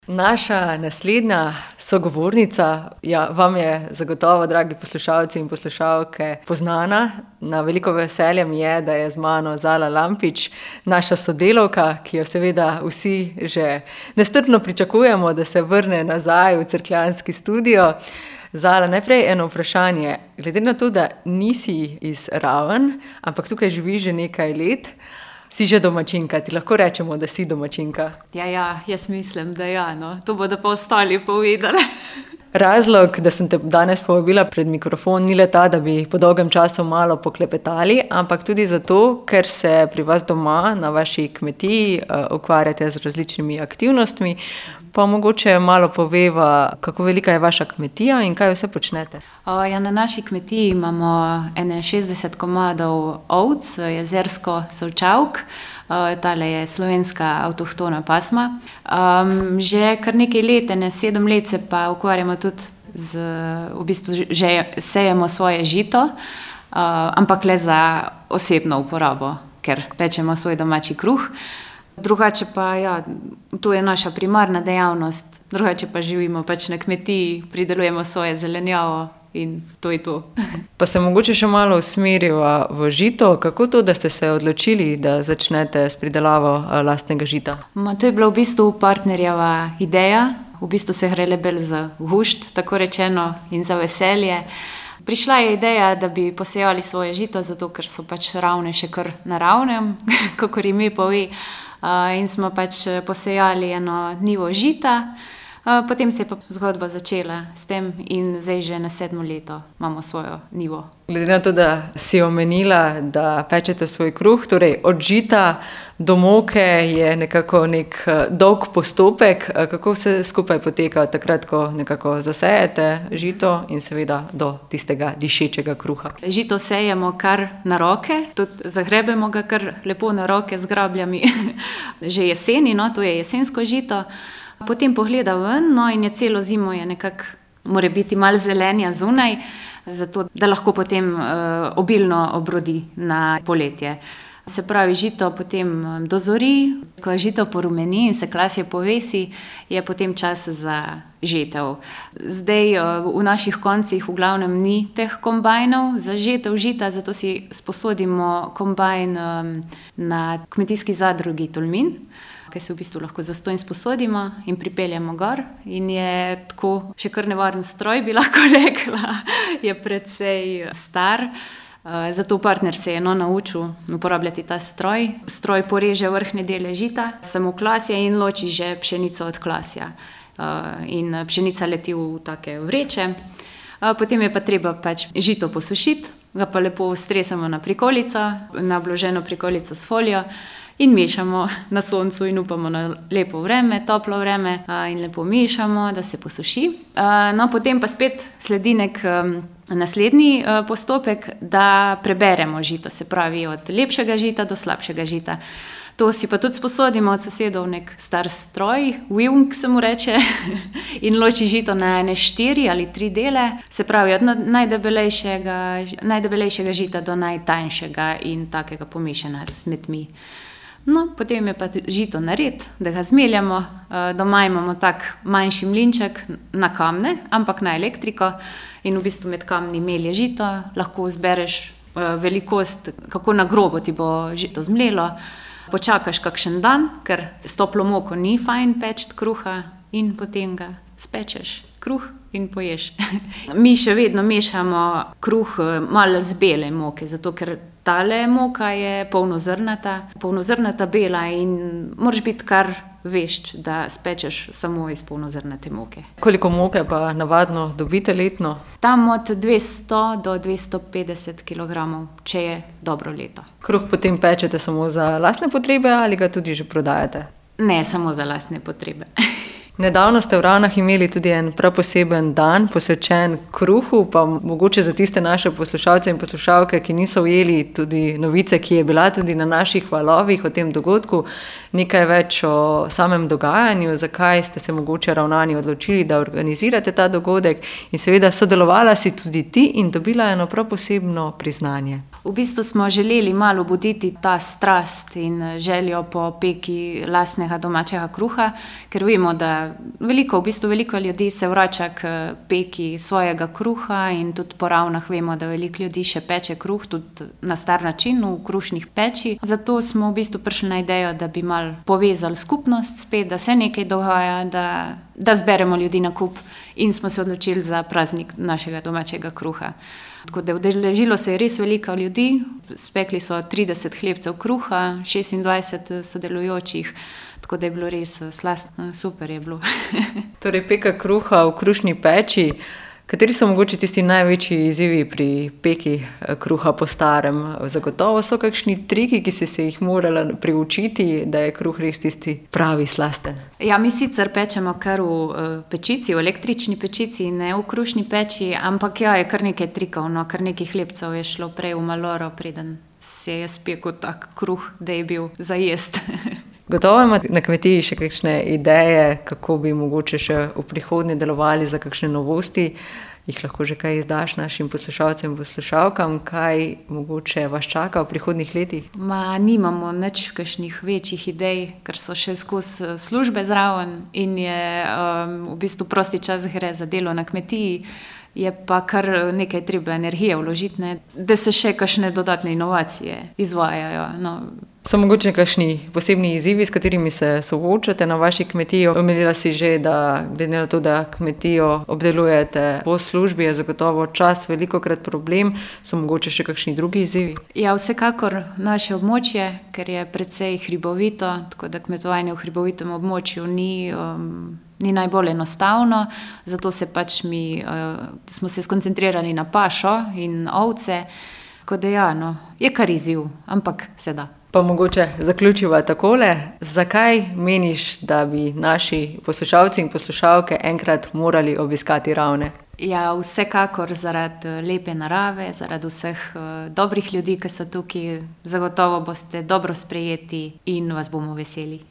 Naša naslednja sogovornica, vam je zagotovo, dragi poslušalci in poslušalke, poznana. Na veliko veselje mi je, da je z mano Zala Lampič, naša sodelavka, ki jo seveda vsi že nestrpno pričakujemo, da se vrne nazaj v cerkljanski studio. Zala, najprej eno vprašanje. Glede na to, da nisi iz Raven, ampak tukaj živiš že nekaj let, si že domačinka, ti lahko rečemo, da si domačinka? Ja, jaz mislim, da ja, no. To bodo pa ostali povedali. Razlog, da sem te danes povabila pred mikrofon, ni le ta, da bi po dolgem času malo poklepetali, ampak tudi zato, ker se pri vas doma, na vaši kmetiji, ukvarjate z različnimi aktivnostmi. Pa mogoče malo poveva, kako velika je vaša kmetija in kaj vse počnete? Na naši kmetiji imamo 60 komadov ovc, jezersko solčavk. Tale je slovenska avtohtona pasma. Že kar nekaj let, 7 let se pa ukvarjamo tudi že sejemo svoje žito, ampak le za osebno uporabo, ker pečemo svoj domači kruh. Drugače pa, to je naša primarna dejavnost, drugače pa živimo pač na kmetiji, pridelujemo svoje zelenjavo in to je to. Pa se mogoče še malo usmeriva v žito. Kako to, da ste se odločili, da začnete s pridelavo lastnega žita? To je bila v bistvu partnerjeva ideja, v bistvu se gre le bolj za gušt, tako rečeno, in za veselje. Prišla je ideja, da bi posejali svoje žito, zato ker so pač Ravne še kar naravnem, kakor ime pove. In smo pač posejali eno njivo žita, potem se je pa zgodba začela s tem in zdaj že na 7. leto imamo svojo njivo. Glede na to, da si omenila, da pečete svoj kruh, torej od žita do moke je nekako nek dolg postopek. Kako vse skupaj poteka takrat, ko nekako zasejete žito in seveda do tistega dišečega kruha? Žito sejemo kar na roke, tudi zagrebemo ga kar lepo na roke z grabljami. Že jeseni, to je jesensko žito. Potem pogleda ven, in je celo zimo je nekako, mora biti malo zelenja zunaj, zato da lahko potem obilno obrodi na poletje. Se pravi, žito potem dozori, ko je žito porumeni in se klasje povesi, je potem čas za žetev. Zdaj v naših koncih v glavnem ni teh kombajnov za žetev žita, zato si sposodimo kombajn na kmetijski zadrugi Tolmin, ki se v bistvu lahko zastonj sposodimo in pripeljemo gor. In je tako še kar nevaren stroj, bi lahko rekla, je precej star. Zato partner se je naučil uporabljati ta stroj. Stroj poreže vrhne dele žita, samo klasje in loči že pšenico od klasja. In pšenica leti v take vreče. Potem je pa treba pač žito posušiti, ga pa lepo stresamo na prikolico, na obloženo prikolico s folijo in mešamo na soncu in upamo na lepo vreme, toplo vreme in lepo mešamo, da se posuši. Potem pa spet sledi nek naslednji postopek, da preberemo žito, se pravi od lepšega žita do slabšega žita. To si pa tudi sposodimo od sosedov nek star stroj, Wing se mu reče, in loči žito na 4 ali 3 dele, se pravi od najdebelejšega žita do najtanjšega in takega pomešana s smetmi. Potem je pa žito nared, da ga zmeljamo. Doma imamo tak manjši mlinček na kamne, ampak na elektriko, in v bistvu med kamni melje žito, lahko zbereš velikost, kako na grobo ti bo žito zmlelo. Počakaš kakšen dan, ker s toplo moko ni fajn peči kruha, in potem ga spečeš kruh in poješ. Mi še vedno mešamo kruh malo z bele moke, zato ker tale moka je polnozrnata bela in moraš biti kar vešč, da spečeš samo iz polnozrnate moke. Koliko moke pa navadno dobite letno? Tam od 200 do 250 kilogramov, če je dobro leto. Kruh potem pečete samo za lastne potrebe ali ga tudi že prodajate? Ne, samo za lastne potrebe. Nedavno ste v Ravnah imeli tudi en prav poseben dan posvečen kruhu, pa mogoče za tiste naše poslušalce in poslušalke, ki niso ujeli tudi novice, ki je bila tudi na naših valovih o tem dogodku, nekaj več o samem dogajanju, zakaj ste se mogoče Ravnani odločili, da organizirate ta dogodek, in seveda sodelovala si tudi ti in dobila eno prav posebno priznanje. V bistvu smo želeli malo buditi ta strast in željo po peki lastnega domačega kruha, ker vemo, da veliko ljudi se vrača k peki svojega kruha in tudi po Ravnah vemo, da veliko ljudi še peče kruh, tudi na star način v krušnih peči. Zato smo v bistvu prišli na idejo, da bi malo povezali skupnost spet, da se nekaj dogaja, da zberemo ljudi na kup in smo se odločili za praznik našega domačega kruha. Tako da udeležilo se je res veliko ljudi, spekli so 30 hlebcev kruha, 26 sodelujočih, tako da je bilo res slastno, super je bilo. Torej, peka kruha v krušni peči. Kateri so mogoče tisti največji izzivi pri peki kruha po starem? Zagotovo so kakšni triki, ki si se jih morala priučiti, da je kruh res tisti pravi slasten? Ja, mi sicer pečemo kar v pečici, v električni pečici, ne v krušni peči, ampak ja, je kar nekaj trikov, no, kar nekaj hlebcev je šlo prej v maloro, preden se je spekel tak kruh, da je bil za jest. Gotovo imate na kmetiji še kakšne ideje, kako bi mogoče še v prihodnje delovali za kakšne novosti. Jih lahko že kaj izdaš našim poslušalcem in poslušalkam, kaj mogoče vas čaka v prihodnjih letih? Nimamo nič kakšnih večjih idej, ker so še skozi službe zraven in je v bistvu prosti čas gre za delo na kmetiji. Je pa kar nekaj treba energije vložiti, ne, da se še kakšne dodatne inovacije izvajajo. No. So mogoče kakšni posebni izzivi, s katerimi se soočate na vaši kmetiji? Omenila si že, da glede na to, da kmetijo obdelujete po službi, je zagotovo čas velikokrat problem. So mogoče še kakšni drugi izzivi? Ja, vsekakor naše območje, ker je precej hribovito, tako da kmetovanje v hribovitem območju ni najbolj enostavno, zato se pač smo se skoncentrirali na pašo in ovce, tako da ja, no, je kar izziv, ampak se da. Pa mogoče zaključiva takole. Zakaj meniš, da bi naši poslušalci in poslušalke enkrat morali obiskati Ravne? Ja, vsekakor zaradi lepe narave, zaradi vseh dobrih ljudi, ki so tukaj, zagotovo boste dobro sprejeti in vas bomo veseli.